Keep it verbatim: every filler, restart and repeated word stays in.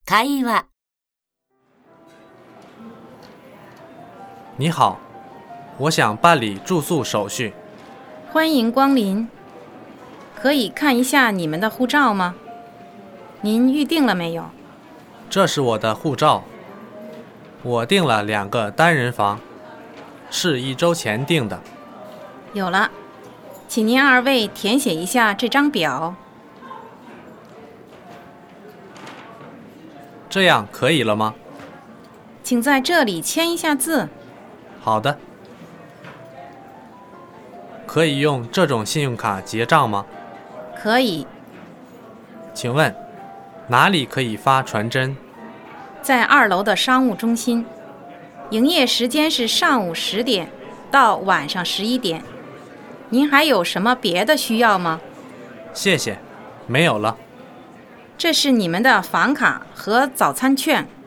会話。 你好，我想办理住宿手续。 欢迎光临，可以看一下你们的护照吗？您预定了没有？ 这是我的护照，我订了两个单人房，是一周前订的。 有了，请您二位填写一下这张表。 这样可以了吗？ 请在这里签一下字。 好的。可以用这种信用卡结账吗？ 可以。 请问哪里可以发传真？ 在二楼的商务中心，营业时间是上午十点到晚上十一点。您还有什么别的需要吗？ 谢谢，没有了。 这是你们的房卡和早餐券。